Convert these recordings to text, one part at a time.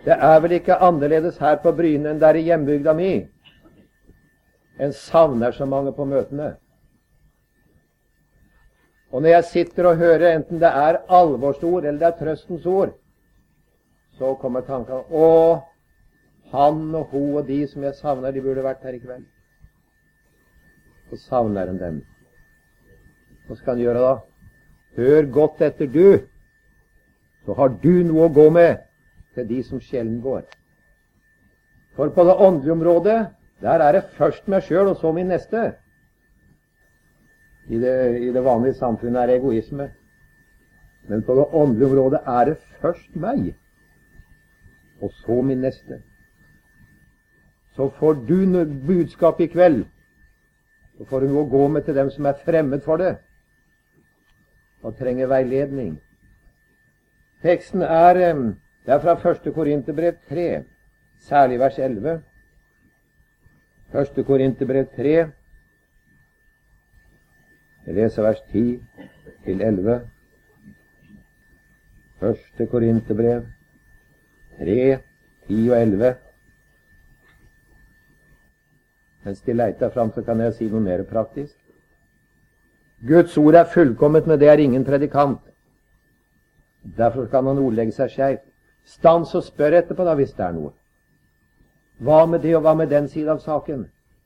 Det er vel ikke annerledes her på Bryne enn der i hjembygda mi. En savner så mange på møtene. Og når jeg sitter og hører, enten det er alvorsord eller det er trøstens ord, så kommer tankene, å, han og hun og de som jeg savner, de burde vært her i kveld. Så savner han dem. Hva skal han gjøre da? Hør godt etter du, så har du noe å gå med til de som sjelden går. For på det åndelige området, der er det først meg selv og så min neste. I det vanlige samfunnet er det egoisme. Men på det åndelige området er det først meg og så min neste. Så får du noe budskap i kveld, så får du noe å gå med til dem som er fremmed for det og trenger veiledning. Teksten det er fra 1. Korinterbrev 3, særlig vers 11. 1. Korinterbrev 3, jeg leser vers 10 til 11. 1. Korinterbrev 3, 10 og 11. Mens de leiter fram, så kan jeg si noe mer praktisk. Guds ord er fullkomment, men det er ingen predikant. Derfor kan han ordlegge seg skjevt. Stans og spør etterpå da, hvis det er noe. Hva med det, og hva med den siden av saken?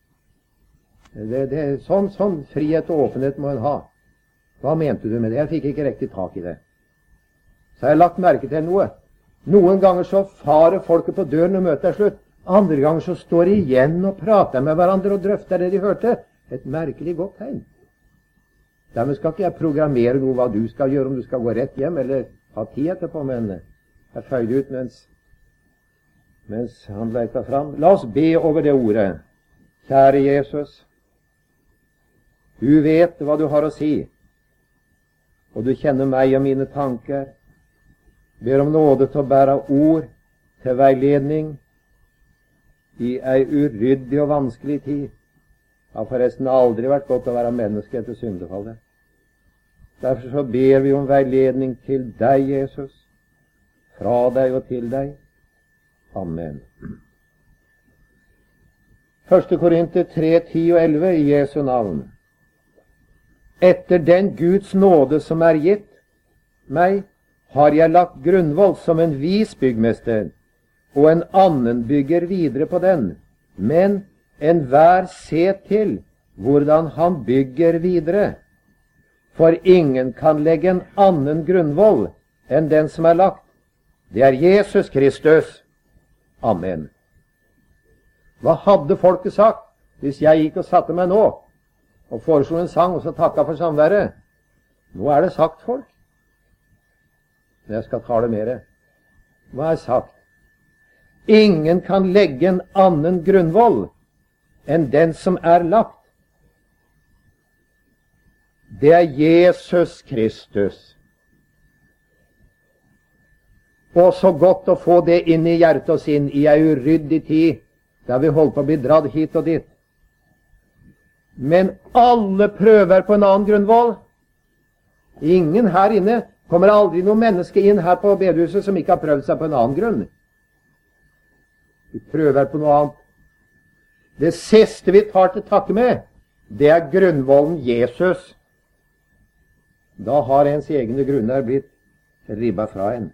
Sånn frihet og åpenhet må en ha. Hva mente du med det? Jeg fikk ikke riktig tak i det. Så har jeg lagt merke til noe. Noen ganger så farer folket på døren når møtet er slutt. Andre ganger så står de igjen og prater med hverandre og drøfter det de hørte. Et merkelig godt tegn. Dermed skal ikke jeg programmere noe hva du skal gjøre, om du skal gå rett hjem eller ha tid etterpå, men jeg føyde ut mens han leita fram. La oss be over det ordet. Kjære Jesus, du vet hva du har å si, og du kjenner meg og mine tanker. Ber om nåde til å bære ord til veiledning i ei uryddig og vanskelig tid. Det har forresten aldri vært godt å være menneske etter syndefallet. Derfor så ber vi om veiledning til deg, Jesus, fra deg og til deg. Amen. 1. Korinter 3, 10 og 11 i Jesu navn. Etter den Guds nåde som er gitt meg, har jeg lagt grunnvoll som en vis byggmester, og en annen bygger videre på den. Men enhver se til hvordan han bygger videre. For ingen kan legge en annen grunnvoll enn den som er lagt. Det er Jesus Kristus. Amen. Hva hadde folket sagt hvis jeg gikk og satte meg nå og foreslo en sang og så takka for samværet? Nå er det sagt, folk. Men jeg skal tale mer. Hva er sagt? Ingen kan legge en annen grunnvoll enn den som er lagt. Det er Jesus Kristus. Og så godt å få det inn i hjertet og sinn i ei uryddig tid, der vi holdt på å bli dratt hit og dit. Men alle prøver på en annen grunnvoll. Ingen her inne, kommer aldri noe menneske inn her på bedehuset som ikke har prøvd seg på en annen grunn. Vi prøver på noe annet. Det siste vi tar til takke med, det er grunnvollen Jesus. Da har ens egne grunner blitt ribba fra en.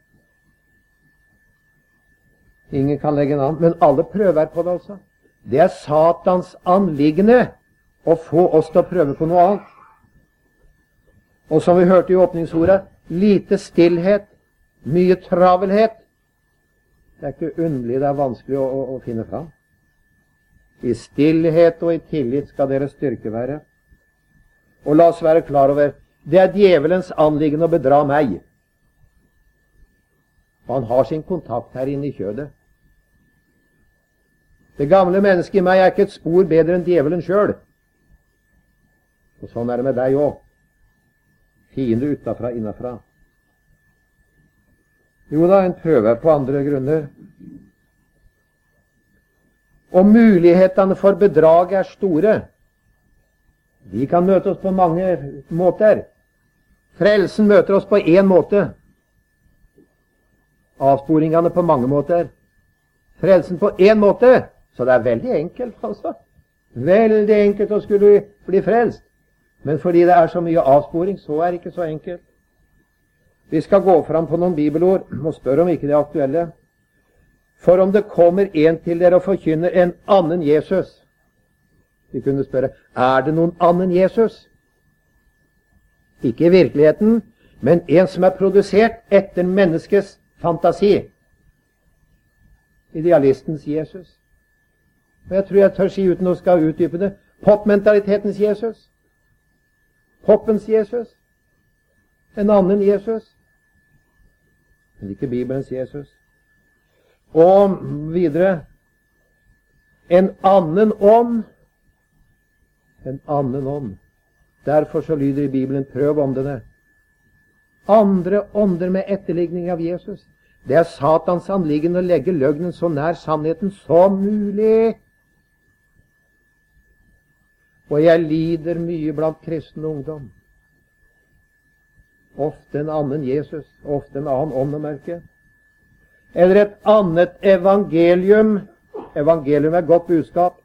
Ingen kan legge en annen, men alle prøver på det også. Det er Satans anliggende å få oss til å prøve på noe annet. Og som vi hørte i åpningsordet, lite stillhet, mye travelhet. Det er ikke underlig, det er vanskelig å finne fram. I stillhet og i tillit skal deres styrke være. Og la oss være klar over, det er djevelens anliggende å bedra meg. Og han har sin kontakt her inne i kjødet. Det gamle mennesket i meg er ikke et spor bedre enn djevelen selv. Og sånn er det med deg også. Fiende utafra, innafra. Jo da, en prøver på andre grunner. Og mulighetene for bedrag er store. De kan møte oss på mange måter. Frelsen møter oss på én måte. Avsporingene på mange måter. frelsen på en måte. Så det er veldig enkelt, altså. Veldig enkelt å skulle bli frelst. Men fordi det er så mye avsporing, så er det ikke så enkelt. Vi skal gå fram på noen bibelord og spørre om ikke det er aktuelle. For om det kommer en til dere og forkynner en annen Jesus. Vi kunne spørre, er det noen annen Jesus? Ikke i virkeligheten, men en som er produsert etter menneskets fantasi. Idealistens Jesus. Og jeg tror jeg tør si uten å skal utdype det, popmentalitetens Jesus. Poppens Jesus. En annen Jesus. Men ikke Bibelens Jesus. Og videre, en annen ånd. En annen ånd. Derfor så lyder i Bibelen, prøv åndene. Andre ånder med etterligning av Jesus. Det er Satans anliggende å legge løgnen så nær sannheten som mulig. Og jeg lider mye blant kristen ungdom. Ofte en annen Jesus, ofte en annen ånd å merke. Eller et annet evangelium. Evangelium er godt budskap.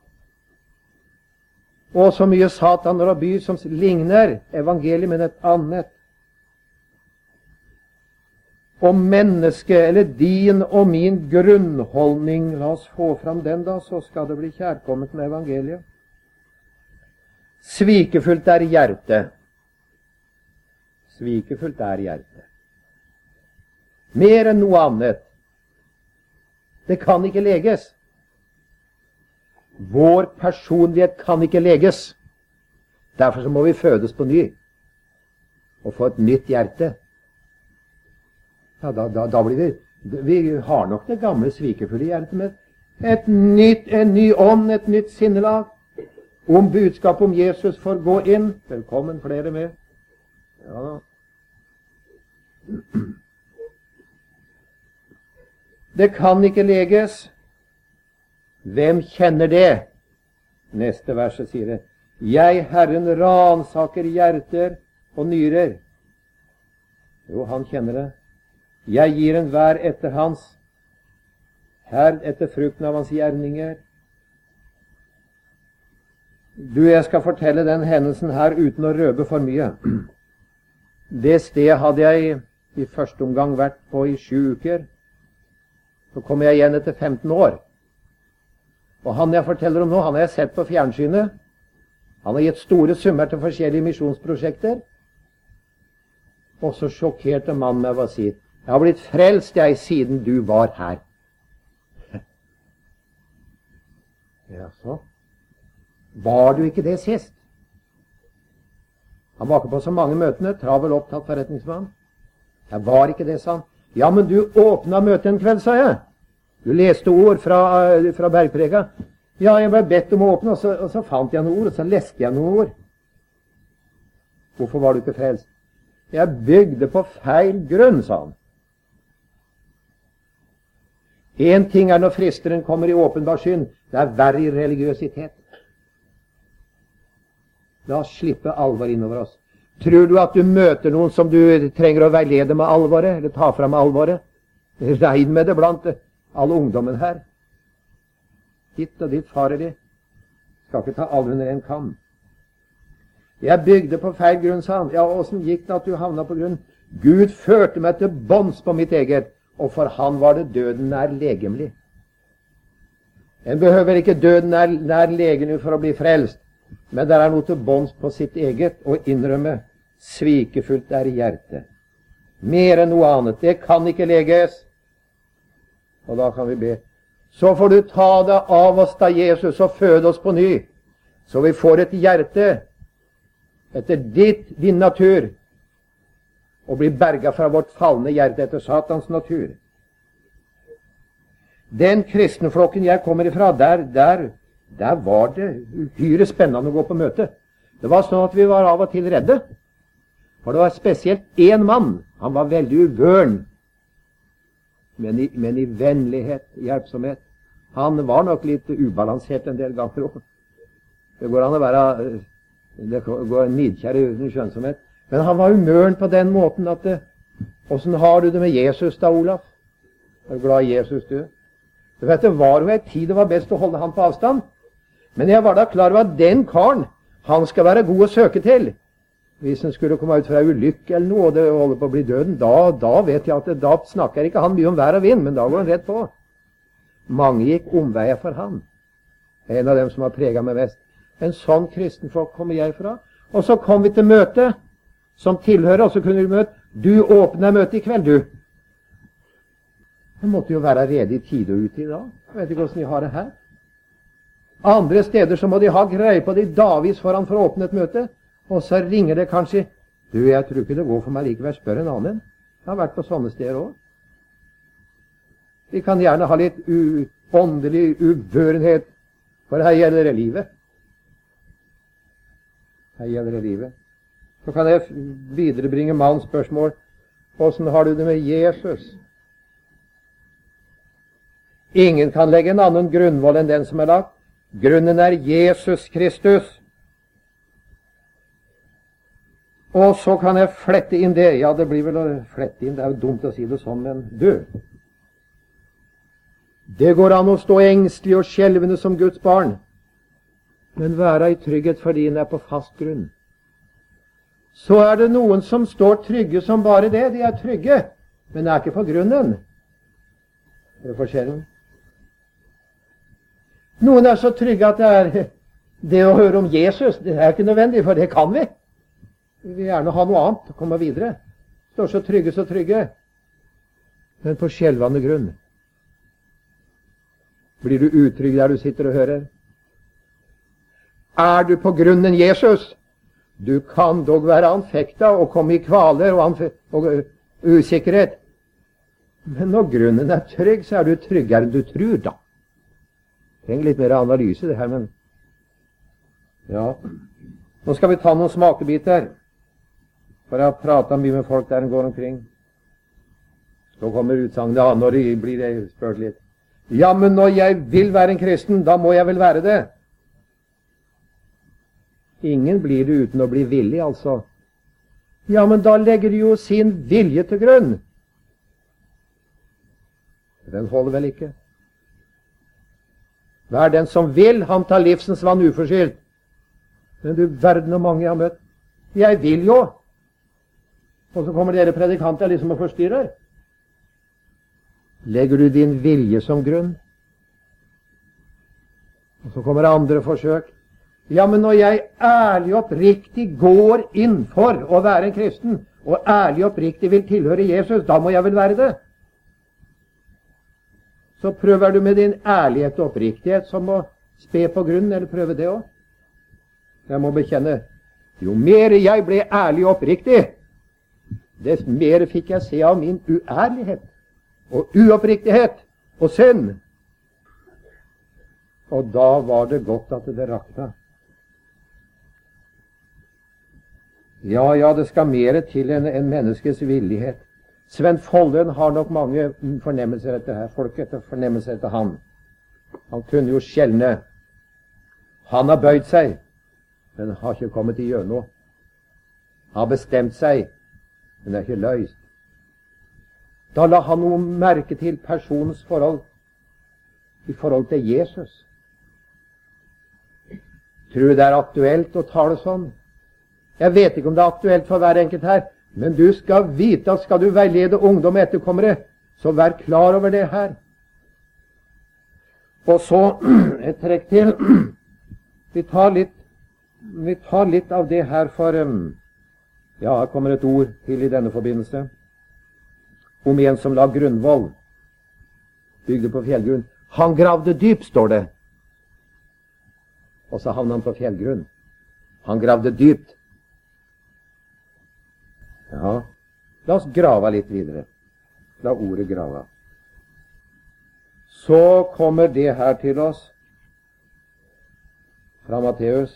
Og så mye Satan og by som ligner evangeliet, men et annet. Og mennesket, eller din og min grunnholdning, la oss få fram den da, så skal det bli kjærkomment med evangeliet. Svikefullt er hjertet. Svikefullt er hjertet. Mer enn noe annet. Det kan ikke leges. Vår personlighet kan ikke leges. Derfor så må vi fødes på ny og få et nytt hjerte. Ja, da blir vi har nok det gamle svikefulle hjertet, med en ny ånd, et nytt sinnelag. Om budskapet om Jesus får gå inn. Velkommen flere med. Ja da. Det kan ikke leges. Hvem kjenner det? Neste verset sier det. Jeg, Herren, ransaker hjerter og nyrer. Jo, han kjenner det. Jeg gir enhver etter hans herd, etter frukten av hans gjerninger. Du, jeg skal fortelle den hendelsen her uten å røpe for mye. Det stedet hadde jeg i første omgang vært på i 7 uker. Så kom jeg igjen etter 15 år. Og han jeg forteller om nå, han har jeg sett på fjernsynet. Han har gitt store summer til forskjellige misjonsprosjekter. Og så sjokkerte mannen meg ved å si, jeg har blitt frelst jeg siden du var her. Ja, så. Var du ikke det sist? Han var ikke på så mange møtene, travel opptatt forretningsmann. Jeg var ikke det, sa han. Ja, men du åpnet møtet en kveld, sa jeg. Du leste ord fra bergprega. Ja, jeg ble bedt om å åpne, og så fant jeg noen ord, og så leste jeg noen ord. Hvorfor var du ikke frelst? Jeg bygde på feil grunn, sa han. En ting er når fristeren kommer i åpenbar synd. Det er verre i religiøsitet. La oss slippe alvor innover oss. Tror du at du møter noen som du trenger å veilede med alvoret, eller ta frem med alvoret? Regn med det blant alle ungdommen her. Ditt og ditt farer de. Skal ikke ta alle under en kam. Jeg bygde på feil grunn, sa han. Ja, åssen gikk det at du havna på grunn? Gud førte meg til bånds på mitt eget, og for han var det døden nær legemlig. En behøver ikke døden nær legemlig for å bli frelst, men det er noe til bånds på sitt eget, og innrømme svikefullt er i hjertet. Mer enn noe annet. Det kan ikke leges. Og da kan vi be. Så får du ta deg av oss da, Jesus, og føde oss på ny, så vi får et hjerte etter din natur, og blir berget fra vårt falne hjerte etter Satans natur. Den kristenflokken jeg kommer ifra, der var det uhyre spennende å gå på møte. Det var sånn at vi var av og til redde. For det var spesielt én mann. Han var veldig uvøren, men i vennlighet, hjelpsomhet. Han var nok litt ubalansert en del ganger også. Det går an å være nidkjær uten skjønnsomhet. Men han var umøren på den måten at hvordan har du det med Jesus da, Olaf? Er du glad i Jesus, du? Du vet, det var jo en tid det var best å holde han på avstand. Men jeg var da klar over at den karen, han skal være god å søke til. Hvis han skulle komme ut fra ulykke eller noe, og det holder på å bli døden, da vet jeg at da snakker ikke han mye om vær og vind, men da går han rett på. Mange gikk omveier for han. En av dem som har preget meg mest. En sånn kristenfolk kommer jeg fra. Og så kom vi til møte som tilhører, og så kunne vi møte. Du åpner møtet i kveld, du. Jeg måtte jo være rede i tide og ute i dag. Jeg vet ikke hvordan de har det her. Andre steder så må de ha greie på det davis foran for å åpne et møte. Og så ringer det kanskje. Du, jeg tror ikke det går for meg likevel. Spør en annen. Jeg har vært på sånne steder også. Vi kan gjerne ha litt åndelig ubørenhet, for her gjelder det livet. Her gjelder det livet. Så kan jeg viderebringe mannens spørsmål. Hvordan har du det med Jesus? Ingen kan legge en annen grunnvoll enn den som er lagt. Grunnen er Jesus Kristus. Og så kan jeg flette inn det. Ja, det blir vel å flette inn. Det er jo dumt å si det sånn, men du. Det går an å stå engstelig og skjelvende som Guds barn, men være i trygghet fordi en er på fast grunn. Så er det noen som står trygge som bare det. De er trygge, men er ikke på grunnen. Er det forskjellen? Noen er så trygge at det å høre om Jesus, det er ikke nødvendig, for det kan vi. Vi vil gjerne ha noe annet og komme videre. Står så trygge, men på skjelvende grunn. Blir du utrygg der du sitter og hører? Er du på grunnen Jesus? Du kan dog være anfekta og komme i kvaler og usikkerhet. Men når grunnen er trygg, så er du tryggere enn du tror, da. Trenger litt mer analyse det her, men ja. Nå skal vi ta noen smakebiter, for jeg har pratet mye med folk der en går omkring. Så kommer utsagnet, ja, når det blir det spurt litt. Ja, men når jeg vil være en kristen, da må jeg vel være det. Ingen blir det uten å bli villig, altså. Ja, men da legger de jo sin vilje til grunn. Den holder vel ikke. Hver den som vil, han tar livsens vann uforskyldt. Men du verden og mange jeg har møtt. Jeg vil jo. Og så kommer dere predikanter liksom og forstyrrer. Legger du din vilje som grunn? Og så kommer andre forsøk. Ja, men når jeg ærlig og oppriktig går inn for å være en kristen, og ærlig og oppriktig vil tilhøre Jesus, da må jeg vel være det. Så prøver du med din ærlighet og oppriktighet som å spe på grunnen, eller prøve det også. Jeg må bekjenne, jo mer jeg ble ærlig og oppriktig, dess mer fikk jeg se av min uærlighet og uoppriktighet og synd. Og da var det godt at det rakna. Ja, det skal mer til enn menneskets villighet. Sven Folden har nok mange fornemmelser etter her. Folk etter fornemmelser etter han. Han kunne jo skjelne. Han har bøyd seg, men har ikke kommet til gjøre noe. Han har bestemt seg, men det er ikke løst. Da la han noe merke til personens forhold i forhold til Jesus. Tror du det er aktuelt å tale sånn? Jeg vet ikke om det er aktuelt for hver enkelt her, men du skal vite at skal du veilede ungdom etterkommere, så vær klar over det her. Og så et trekk til. Vi tar litt av det her for ja, her kommer et ord til i denne forbindelse. Om en som la grunnvoll, bygde på fjellgrunn. Han gravde dypt, står det. Og så havnet han på fjellgrunn. Han gravde dypt. Ja, la oss grave litt videre. La ordet grave. Så kommer det her til oss fra Matteus.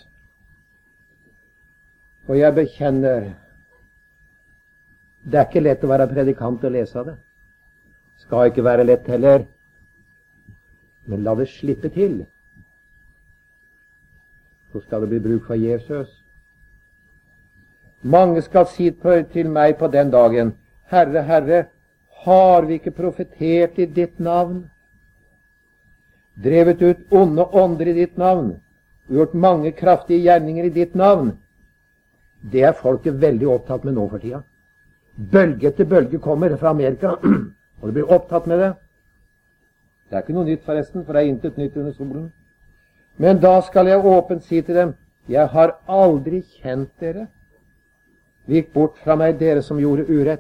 Og jeg bekjenner, det er ikke lett å være predikant og lese det. Skal ikke være lett heller. Men la det slippe til. Så skal det bli bruk for Jesus. Mange skal si til meg på den dagen, Herre, Herre, har vi ikke profetert i ditt navn? drevet ut onde ånder i ditt navn, gjort mange kraftige gjerninger i ditt navn. Det er folket veldig opptatt med nå for tida. Bølge etter bølge kommer fra Amerika, og det blir opptatt med det. Det er ikke noe nytt forresten, for det er intet nytt under solen. Men da skal jeg åpent si til dem, jeg har aldri kjent dere. Vik bort fra meg, dere som gjorde urett.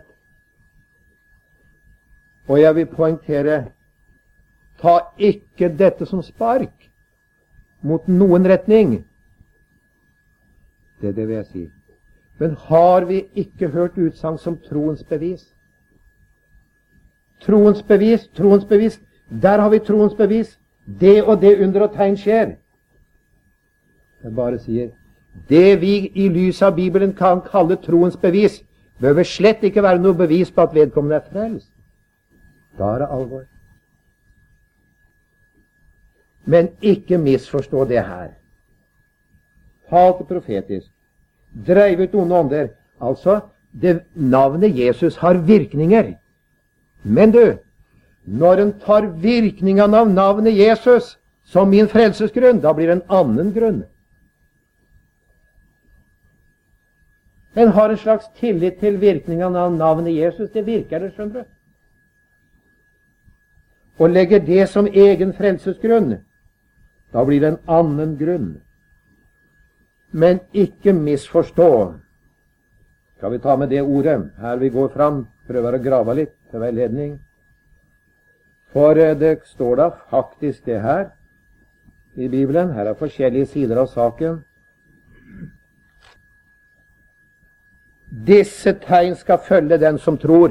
Og jeg vil poengtere, ta ikke dette som spark mot noen retning. Det vil jeg si. Men har vi ikke hørt utsagn som troens bevis? Troens bevis, troens bevis. Der har vi troens bevis. Det og det under og tegn skjer. Jeg bare sier, det vi i lys av Bibelen kan kalle troens bevis, bør slett ikke være noe bevis på at vedkommende er frelst. Da er det alvor. Men ikke misforstå det her. Talte profetisk. Dreiv ut onde ånder. Altså, navnet Jesus har virkninger. Men du, når en tar virkningen av navnet Jesus som min frelsesgrunn, da blir det en annen grunn. En har en slags tillit til virkningen av navnet Jesus. Det virker det, skjønner du. Og legger det som egen frelsesgrunn, da blir det en annen grunn. Men ikke misforstå. Skal vi ta med det ordet her vi går fram, prøver å grave litt til veiledning. For det står da faktisk det her i Bibelen. Her er forskjellige sider av saken. Disse tegn skal følge den som tror.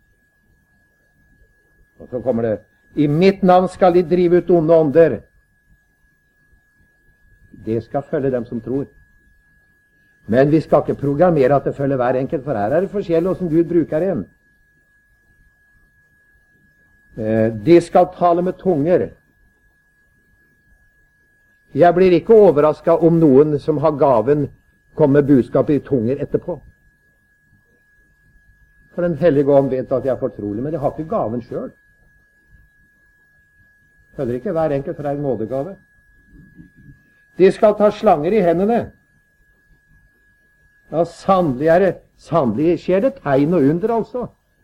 Og så kommer det, i mitt navn skal de drive ut onde ånder. Det skal følge dem som tror. Men vi skal ikke programmere at det følger hver enkelt, for her er det forskjellig hvordan Gud bruker en. De skal tale med tunger. Jeg blir ikke overrasket om noen som har gaven kommer med budskap i tunger etterpå. For den hellige ånd vet at jeg er fortrolig, men jeg har ikke gaven selv. Følger ikke hver enkelt fra en nådegave. De skal ta slanger i hendene. Ja, sannelig skjer det tegn og under, altså.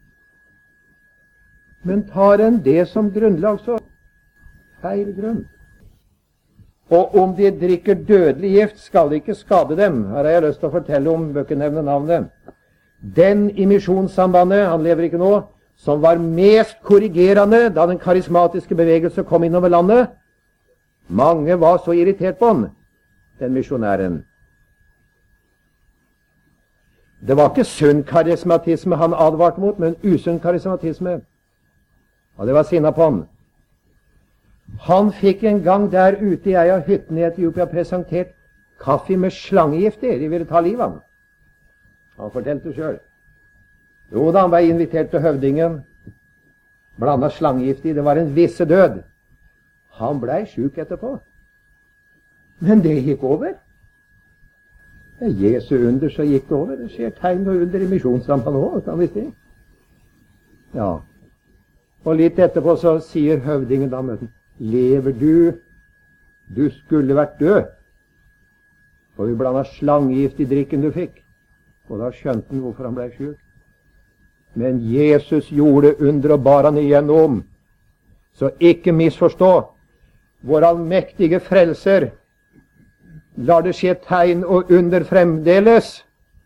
Men tar en det som grunnlag, så feil grunn. Og om de drikker dødelig gift, skal det ikke skade dem. Her har jeg lyst til å fortelle om, bør ikke nevne navnet. Den i Misjonssambandet, han lever ikke nå, som var mest korrigerende da den karismatiske bevegelse kom innover landet. Mange var så irritert på han, den misjonæren. Det var ikke sunn karismatisme han advarte mot, men usunn karismatisme. Og det var sinna på han. Han fikk en gang der ute i ei av hyttene i Etiopia presentert kaffe med slangegift i. De ville ta livet av han. Han fortalte selv. Jo da, han ble invitert til høvdingen. Blandet slangegift i. Det var en visse død. Han ble syk etterpå. Men det gikk over. Det er Jesu under, så gikk det over. Det skjer tegn og under i Misjonssambandet også, kan vi si. Ja. Og litt etterpå så sier høvdingen da møten, lever du? Du skulle vært død. For vi blandet slangegift i drikken du fikk. Og da skjønte han hvorfor han ble syk. Men Jesus gjorde under og bar han igjennom. Så ikke misforstå. Vår allmektige frelser lar det skje tegn og under fremdeles.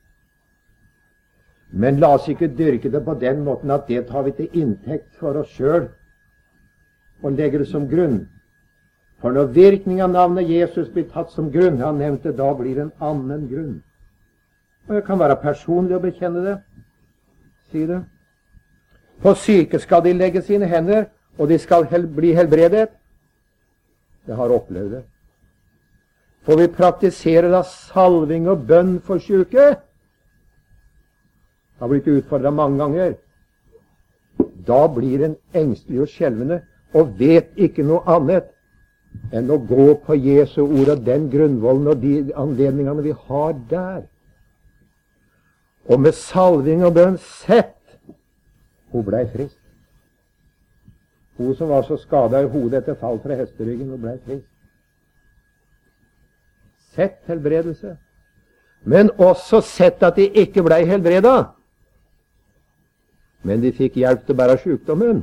Men la oss ikke dyrke det på den måten at det tar vi til inntekt for oss selv og legger det som grunn. For når virkning av navnet Jesus blir tatt som grunn, han nevnte, da blir det en annen grunn. Og jeg kan være personlig og bekjenne det. Si det. På syke skal de legge sine hender, og de skal bli helbredet. Jeg har opplevd det. For vi praktiserer da salving og bønn for syke. Det har blitt utfordret mange ganger. Da blir en engstelig og skjelvende og vet ikke noe annet enn å gå på Jesu ord og den grunnvollen og de anledningene vi har der. Og med salving og bønn sett, hun ble frisk. Hun som var så skadet i hodet etter fall fra hesteryggen og ble frisk. Sett helbredelse. Men også sett at de ikke ble helbredet. Men de fikk hjelp til å bære sykdommen.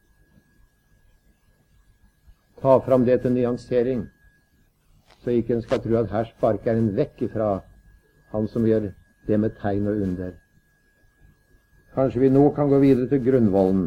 Ta fram det til nyansering, så ikke en skal tro at her sparker en vekk ifra han som gjør det med tegn og under. Kanskje vi nå kan gå videre til grunnvollen.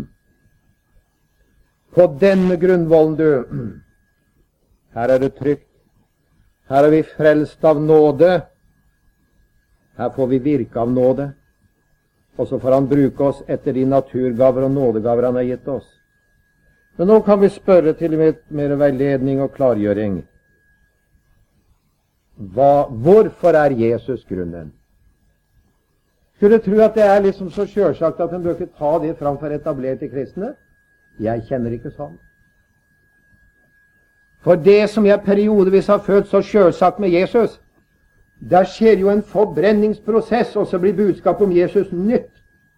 På denne grunnvollen, du, her er det trygt. Her er vi frelst av nåde. Her får vi virke av nåde. Og så får han bruke oss etter de naturgaver og nådegaver han har gitt oss. Men nå kan vi spørre til mer veiledning og klargjøring. Hvorfor er Jesus grunnen? Skulle tro at det er liksom så selvsagt at en bør ikke ta det framfor etablerte kristne. Jeg kjenner ikke sånn. For det som jeg periodevis har følt så selvsagt med Jesus, der skjer jo en forbrenningsprosess, og så blir budskapet om Jesus nytt.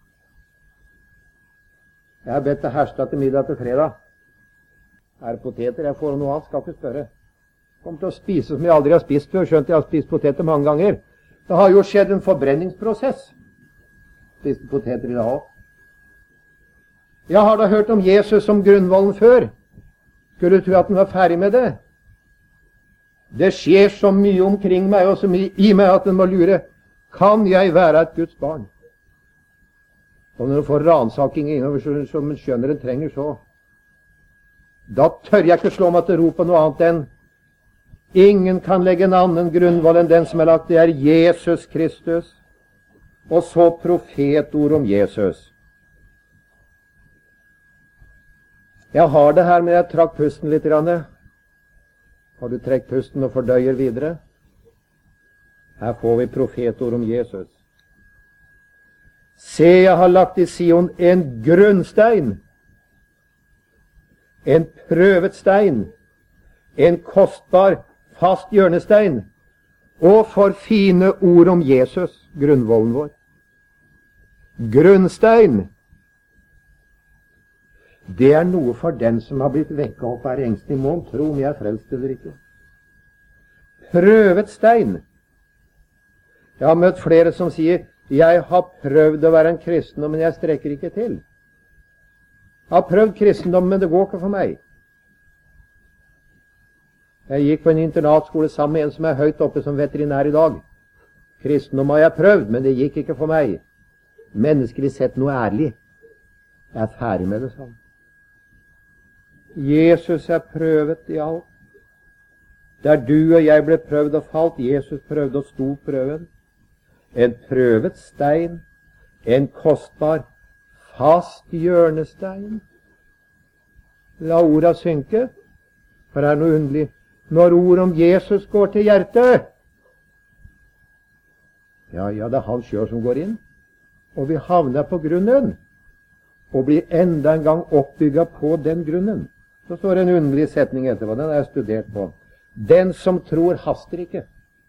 Jeg har bedt deg herste til middag til fredag. Er det poteter? Jeg får noe annet, skal ikke spørre. Jeg kommer til å spise som jeg aldri har spist før, skjønt jeg har spist poteter mange ganger. Det har jo skjedd en forbrenningsprosess. Spiste poteter i dag også. Jeg har da hørt om Jesus som grunnvollen før. Skulle du tro at den var ferdig med det? Det skjer så mye omkring meg og så mye i meg at den må lure. Kan jeg være et Guds barn? Og når du får ransaking innover som en skjønner en trenger så, da tør jeg ikke slå meg til ro på noe annet enn ingen kan legge en annen grunnvoll enn den som er lagt. Det er Jesus Kristus. Og så profetord om Jesus. Jeg har det her, men jeg trakk pusten litt. Har du trekt pusten og fordøyer videre? Her får vi profetord om Jesus. Se, jeg har lagt i Sion en grunnstein, en prøvet stein, en kostbar, fast hjørnestein, og for fine ord om Jesus, grunnvollen vår. Grunnstein. Det er noe for den som har blitt vekket opp hver engste måned, tro om jeg er frelst eller ikke. Prøvet stein. Jeg har møtt flere som sier, jeg har prøvd å være en kristendom, men jeg strekker ikke til. Jeg har prøvd kristendom, men det går ikke for meg. Jeg gikk på en internatskole sammen med en som er høyt oppe som veterinær i dag. Kristendom har jeg prøvd, men det gikk ikke for meg. Menneskelig sett noe ærlig. Jeg er ferdig med det sånn. Jesus er prøvet i alt. Der du og jeg ble prøvd og falt, Jesus prøvde og sto prøven. En prøvet stein, en kostbar, fast hjørnestein. La orda synke, for det er noe underlig. Når ord om Jesus går til hjertet, ja, det er han selv som går inn, og vi havner på grunnen, og blir enda en gang oppbygget på den grunnen. Så står det en underlig setning etterpå, den har jeg studert på. Den som tror haster ikke.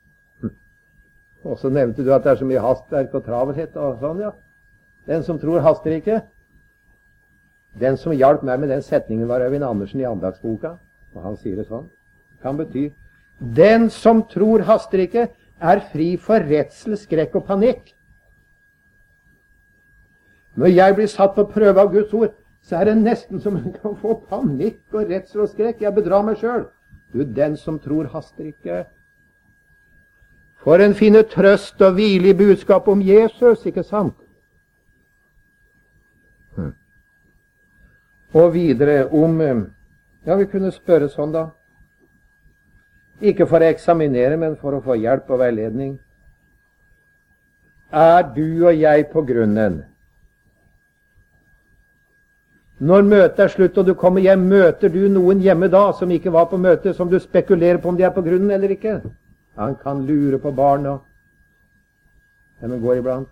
Og så nevnte du at det er så mye hastverk og travelhet og sånn, ja. Den som tror haster ikke. Den som hjalp meg med den setningen var Øyvind Andersen i Andagsboka, og han sier det sånn. Det kan bety, den som tror haster ikke, er fri for redsel, skrekk og panikk. Når jeg blir satt på prøve av Guds ord, så er det nesten som en kan få panikk og redsel og skrekk. Jeg bedrar meg selv. Du, den som tror haster ikke. For en finner trøst og hvile i budskap om Jesus, ikke sant? Og videre om, ja, vi kunne spørre sånn da. Ikke for å eksaminere, men for å få hjelp og veiledning. Er du og jeg på grunnen? Når møtet er slutt og du kommer hjem, møter du noen hjemme da som ikke var på møtet, som du spekulerer på om de er på grunnen eller ikke? Han kan lure på barna. Men går iblant.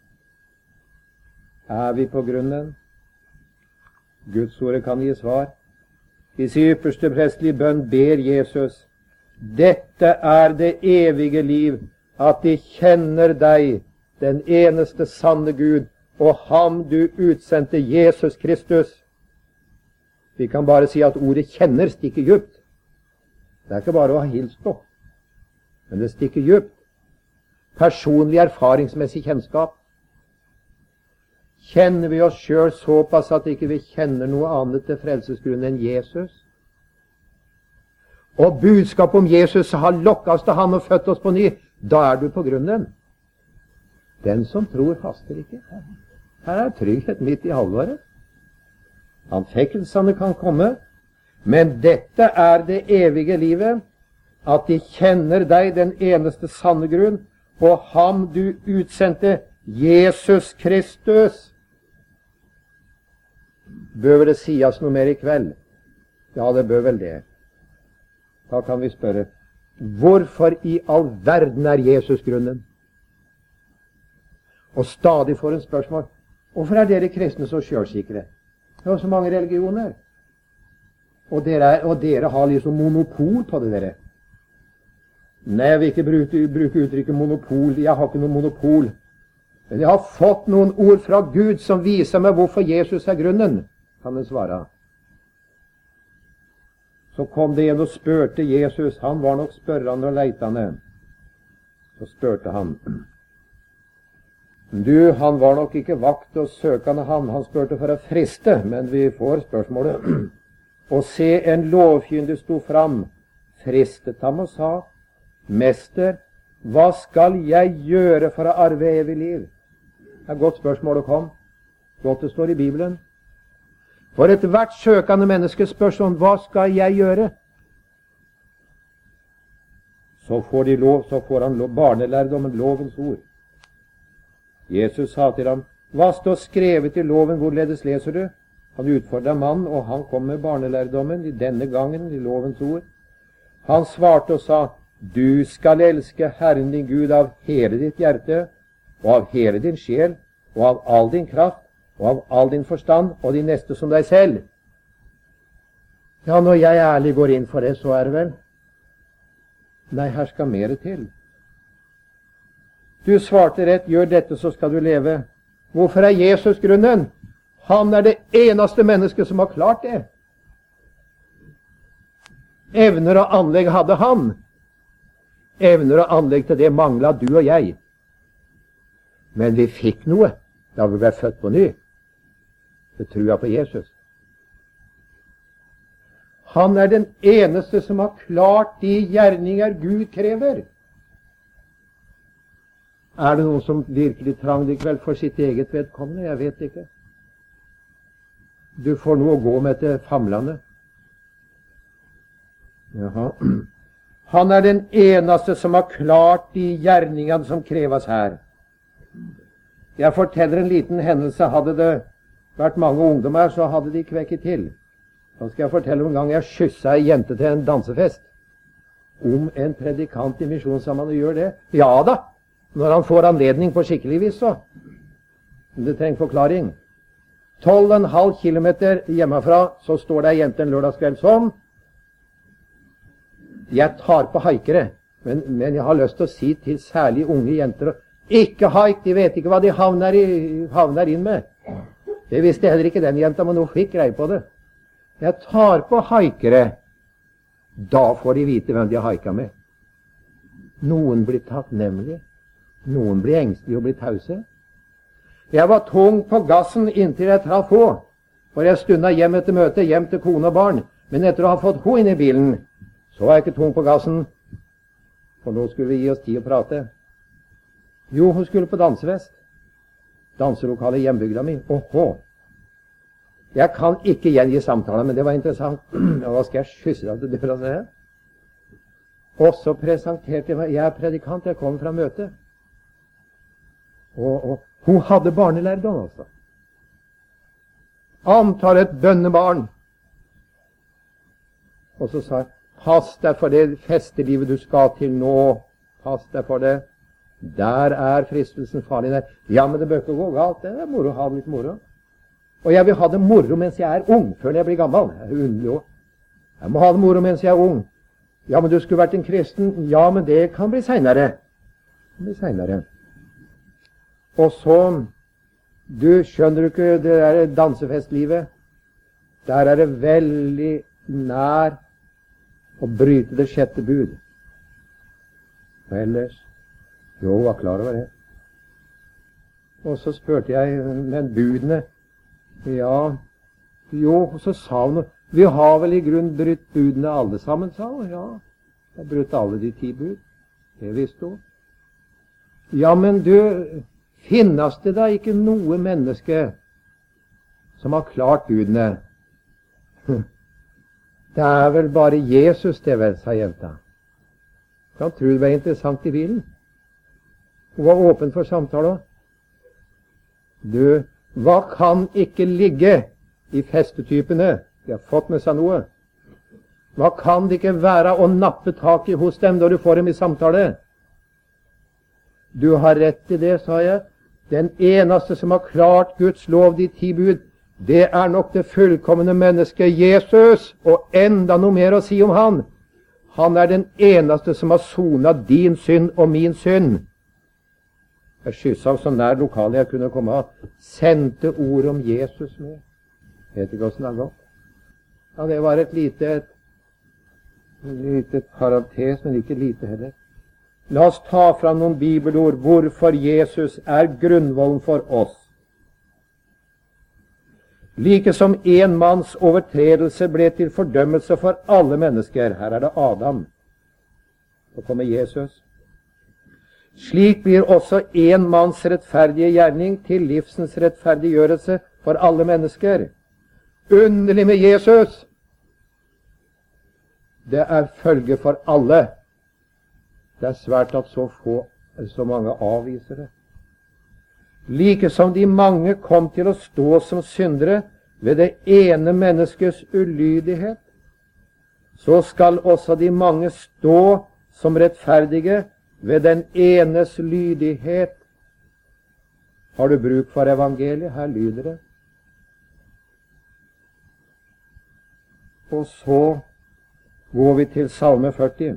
Er vi på grunnen? Guds ordet kan gi svar. I sin ypperste prestelige bønn ber Jesus, dette er det evige liv, at de kjenner deg, den eneste sanne Gud, og ham du utsendte, Jesus Kristus. Vi kan bare si at ordet kjenner stikker djupt. Det er ikke bare å ha hilst på, men det stikker djupt. Personlig erfaringsmessig kjennskap. Kjenner vi oss selv såpass at ikke vi kjenner noe annet til frelsesgrunn enn Jesus? Og budskapet om Jesus har lokket oss til han og født oss på ny, da er du på grunnen. Den som tror haster ikke. Her er trygghet midt i alvoret. Anfektelsene kan komme, men dette er det evige livet, at de kjenner deg, den eneste sanne grunn, og ham du utsendte, Jesus Kristus. Bør det sies noe mer i kveld? Ja, det bør vel det. Da kan vi spørre, hvorfor i all verden er Jesus grunnen? Og stadig får en spørsmål, hvorfor er dere kristne så selvsikre? Det er så mange religioner. Og dere har liksom monopol på det, dere. Nei, jeg vil ikke bruke uttrykket monopol. Jeg har ikke noe monopol. Men jeg har fått noen ord fra Gud som viser meg hvorfor Jesus er grunnen, kan det svare. Så kom det en og spurte Jesus. Han var nok spørrende og leitende. Så spurte han. Han var nok ikke vakt og søkende han spurte for å friste, men vi får spørsmålet. Og se, en lovkyndig sto fram, fristet ham og sa, Mester, hva skal jeg gjøre for å arve evig liv? Det er et godt spørsmål å komme. Godt det står i Bibelen. For ethvert søkende menneske spør sånn, hva skal jeg gjøre? Så får han barnelærdommen, lovens ord. Jesus sa til ham, hva står skrevet i loven, hvorledes leser du? Han utfordret mannen, og han kom med barnelærdommen, i denne gangen i lovens ord. Han svarte og sa, du skal elske Herren din Gud av hele ditt hjerte, og av hele din sjel, og av all din kraft, og av all din forstand, og de neste som deg selv. Ja, når jeg ærlig går inn for det, så er det vel. Nei, her skal mere til. Du svarte rett, gjør dette, så skal du leve. Hvorfor er Jesus grunnen? Han er det eneste mennesket som har klart det. Evner og anlegg hadde han. Evner og anlegg til det manglet du og jeg. Men vi fikk noe da vi ble født på ny. Det tror jeg på Jesus. Han er den eneste som har klart de gjerninger Gud krever. Er det noen som virkelig trang det i kveld for sitt eget vedkommende? Jeg vet ikke. Du får noe å gå med til famlene. Jaha. Han er den eneste som har klart de gjerningene som kreves her. Jeg forteller en liten hendelse. Hadde det vært mange ungdommer, så hadde de kvekket til. Så skal jeg fortelle om en gang jeg skysset en jente til en dansefest. Om en predikant i misjonssammenheng gjør det? Ja da, når han får anledning på skikkelig vis, så. Det trenger forklaring. 12,5 kilometer hjemmefra, så står det en jente en lørdagskveld sånn. Jeg tar på haikere, men jeg har lyst til å si til særlig unge jenter, ikke haik, de vet ikke hva de havner inn med. Det visste heller ikke den jenta, men hun fikk greie på det. Jeg tar på haikere, da får de vite hvem de har haiket med. Noen blir takknemlige, noen blir engstelige og blir tause. Jeg var tung på gassen inntil jeg traff henne, for jeg stundet hjem etter møtet, hjem til kone og barn. Men etter å ha fått henne inn i bilen, så var jeg ikke tung på gassen, for nå skulle vi gi oss tid å prate. Jo, hun skulle på dansefest. Danselokalet i hjembygda mi. Åhå! Jeg kan ikke gjengi samtalen, men det var interessant. Og hva skal jeg skysse deg til døra, se? Og så presenterte jeg meg. Jeg er predikant, jeg kom fra møtet. Og hun hadde barnelærdom, altså. Antar et bønnebarn. Og så sa jeg, pass deg for det festelivet du skal til nå. Pass deg for det. Der er fristelsen farlig der. Ja, men det bør ikke gå galt. Det er moro å ha det litt moro. Og jeg vil ha det moro mens jeg er ung, før jeg blir gammel. Det er underlig også. Jeg må ha det moro mens jeg er ung. Ja, men du skulle vært en kristen. Ja, men det kan bli senere. Det blir senere. Og så, du skjønner ikke det der dansefestlivet. der er det veldig nær å bryte det 6. bud. Og ellers, jo, var klar over det. Og så spurte jeg, men budene, ja, jo, og så sa hun, vi har vel i grunn brutt budene alle sammen, sa hun. Ja, jeg har brutt alle de 10 bud. Det visste hun. Ja, men du, finnes det da ikke noe menneske som har klart budene? Det er vel bare Jesus det vel, sa jenta. Kan tro det var interessant i bilen. Hun var åpen for samtale. Du, hva kan ikke ligge i festetypene? De har fått med seg noe. Hva kan det ikke være å nappe tak i hos dem når du får dem i samtale? Du har rett i det, sa jeg. Den eneste som har klart Guds lov, de 10 bud, det er nok det fullkomne mennesket Jesus, og enda noe mer å si om han. Han er den eneste som har sonet din synd og min synd. Jeg skysset så nær lokalet jeg kunne komme av, sendte ord om Jesus med. Vet ikke hvordan det har gått. Ja, det var et lite parentes, men ikke lite heller. La oss ta fram noen bibelord hvorfor Jesus er grunnvollen for oss. Like som en manns overtredelse ble til fordømmelse for alle mennesker. Her er det Adam. Så kommer Jesus. Slik blir også en manns rettferdige gjerning til livsens rettferdiggjørelse for alle mennesker. Underlig med Jesus! Det er følge for alle. Det er svært at så mange avviser det. Like som de mange kom til å stå som syndere ved det ene menneskets ulydighet, så skal også de mange stå som rettferdige ved den enes lydighet. Har du bruk for evangeliet? Her lyder det. Og så går vi til Salme 40.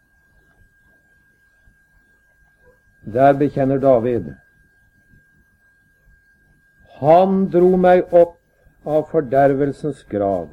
Der bekjenner David: Han dro meg opp av fordervelsens grav.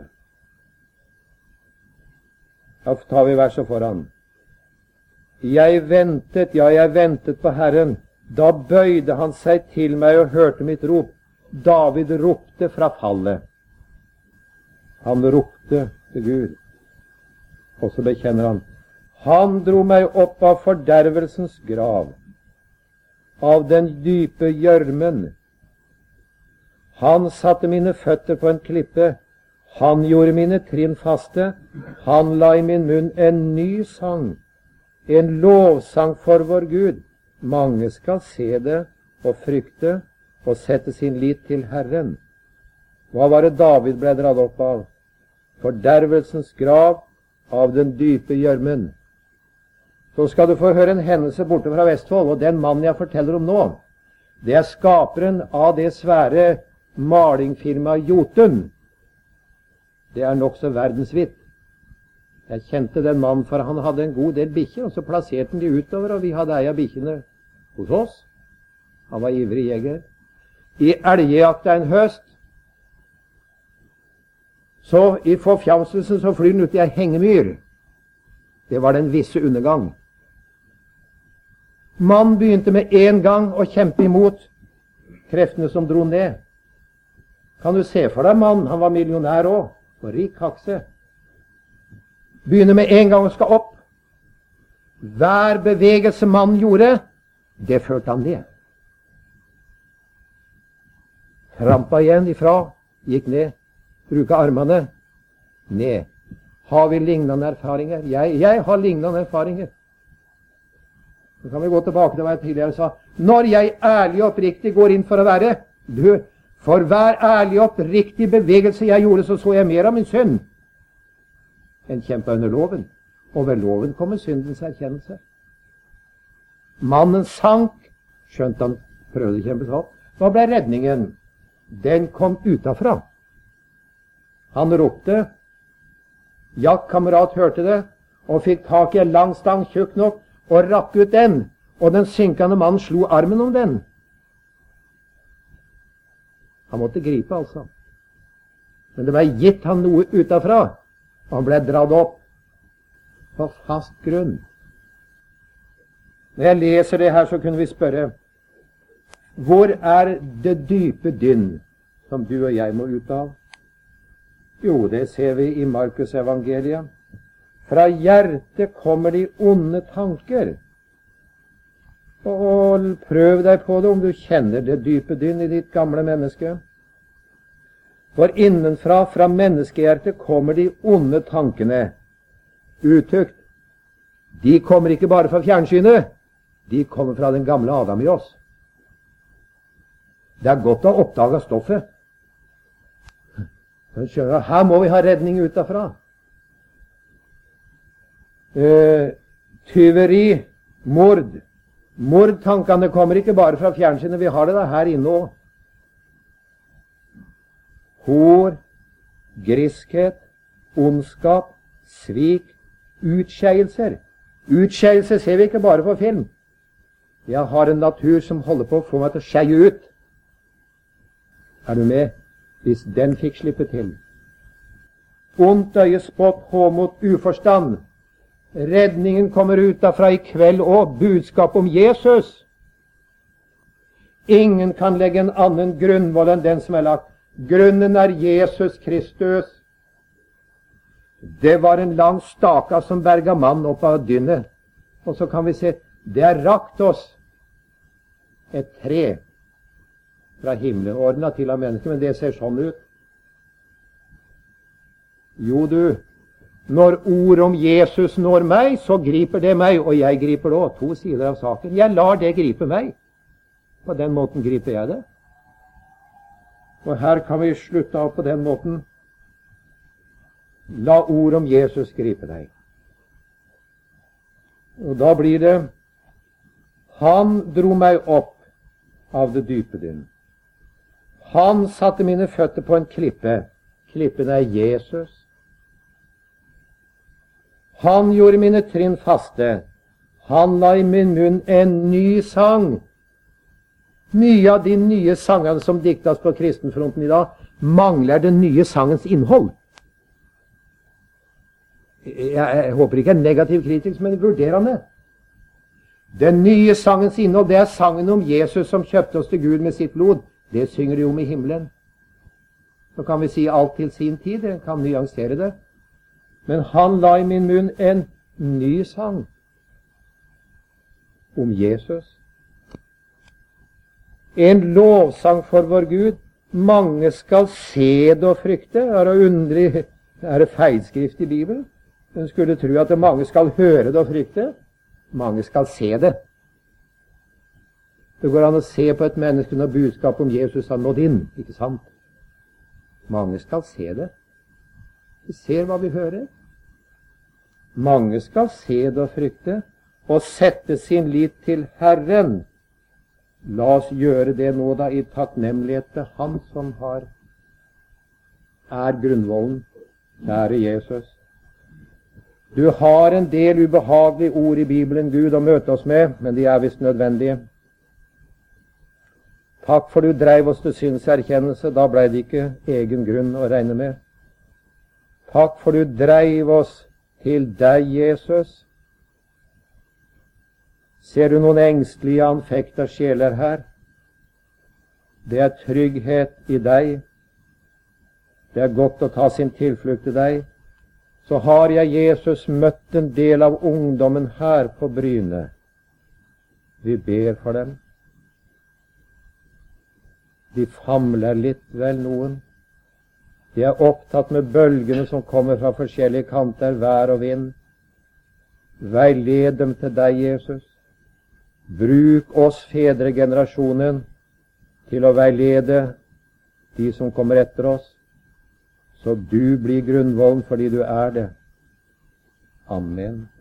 Da tar vi verset foran. Jeg ventet på Herren. Da bøyde han seg til meg og hørte mitt rop. David ropte fra fallet. Han ropte til Gud. Og så bekjenner han: Han dro meg opp av fordervelsens grav, av den dype gjørmen. Han satte mine føtter på en klippe. Han gjorde mine trinn faste. Han la i min munn en ny sang, en lovsang for vår Gud. Mange skal se det og frykte og sette sin lit til Herren. Hva var det David ble dratt opp av? Fordervelsens grav, av den dype gjørmen. Så skal du få høre en hendelse borte fra Vestfold, og den mannen jeg forteller om nå, det er skaperen av det svære malingfirmaet Jotun. Det er nok så verdensvidt. Jeg kjente den mannen, for han hadde en god del bikkjer, og så plasserte han de utover, og vi hadde ei av bikkjene hos oss. Han var ivrig jeger. I elgjakta en høst, så i forfjamselsen så flyr han ut i ei hengemyr. Det var den visse undergang. Mannen begynte med en gang å kjempe imot kreftene som dro ned. Kan du se for deg mannen? Han var millionær også, og rik kakse. Begynner med en gang å skal opp. Hver bevegelse mannen gjorde, det førte han ned. Trampa igjen ifra, gikk ned. Bruke armene ned. Har vi lignende erfaringer? Jeg har lignende erfaringer. Så kan vi gå tilbake til hva jeg tidligere sa. Når jeg ærlig og oppriktig går inn for å være for hver ærlig og oppriktig bevegelse jeg gjorde, så jeg mer av min synd. En kjempe under loven. Og ved loven kommer syndens erkjennelse. Mannen sank, skjønt han prøvde å kjempe seg opp. Hva ble redningen? Den kom utafra. Han ropte. Jaktkamerat hørte det, og fikk tak i en lang stang tjukk nok, og rakk ut den, og den synkende mannen slo armen om den. Han måtte gripe, altså. Men det ble gitt han noe utenfra, og han ble dratt opp på fast grunn. Når jeg leser det her, så kunne vi spørre, hvor er det dype dynn som du og jeg må ut av? Jo, det ser vi i Markus evangeliet. Fra hjertet kommer de onde tanker. Og prøv deg på det om du kjenner det dype dynn i ditt gamle menneske. For innenfra, fra menneskehjertet, kommer de onde tankene. Utukt. De kommer ikke bare fra fjernsynet. De kommer fra den gamle Adam i oss. Det er godt å ha oppdaget stoffet. Her må vi ha redning utenfra. Tyveri, mord. Mordtankene kommer ikke bare fra fjernsynet, vi har det da her inne også. Hår, griskhet, ondskap, svik, utskeielser. Utskeielser ser vi ikke bare på film. Jeg har en natur som holder på å få meg til å skeie ut. Er du med? Hvis den fikk slippe til. Ondt øye, spott, håmot, uforstand. Redningen kommer utenfra i kveld og budskap om Jesus. Ingen kan legge en annen grunnvoll enn den som er lagt. Grunnen er Jesus Kristus. Det var en lang staka som berga mann opp av dynnet. Og så kan vi se, det er rakt oss et tre fra himmelen, ordnet til av mennesker, men det ser sånn ut. Jo du, når ord om Jesus når meg, så griper det meg, og jeg griper det også. To sider av saken. Jeg lar det gripe meg. På den måten griper jeg det. Og her kan vi slutte av på den måten. La ord om Jesus gripe deg. Og da blir det, han dro meg opp av det dype dynn. Han satte mine føtter på en klippe. Klippen er Jesus. Han gjorde mine trinn faste. Han la i min munn en ny sang. Mye av de nye sangene som diktas på kristenfronten i dag, mangler den nye sangens innhold. Jeg håper ikke er negativ kritisk, men vurderende. Den nye sangens innhold, det er sangen om Jesus som kjøpte oss til Gud med sitt blod. Det synger de om i himmelen. Så kan vi si alt til sin tid, det kan nyansere det. Men han la i min munn en ny sang om Jesus. En lovsang for vår Gud. Mange skal se det og frykte. Er det feilskrift i Bibelen? En skulle tro at mange skal høre det og frykte. Mange skal se det. Det går an å se på et menneske når budskap om Jesus har nådd inn, ikke sant? Mange skal se det. Vi ser hva vi hører. Mange skal se det og frykte, og sette sin lit til Herren. La oss gjøre det nå da i takknemlighet til Han som er grunnvollen. Kjære Jesus. Du har en del ubehagelige ord i Bibelen, Gud, å møte oss med, men de er visst nødvendige. Takk for du dreiv oss til syndserkjennelse, da ble det ikke egen grunn å regne med. Takk for du dreiv oss til deg, Jesus. Ser du noen engstelige, anfekta sjeler her? Det er trygghet i deg. Det er godt å ta sin tilflukt til deg. Så har jeg, Jesus, møtt en del av ungdommen her på Bryne. Vi ber for dem. De famler litt, vel noen. De er opptatt med bølgene som kommer fra forskjellige kanter, vær og vind. Veiled dem til deg, Jesus. Bruk oss fedregenerasjonen til å veilede de som kommer etter oss, så du blir grunnvollen fordi du er det. Amen.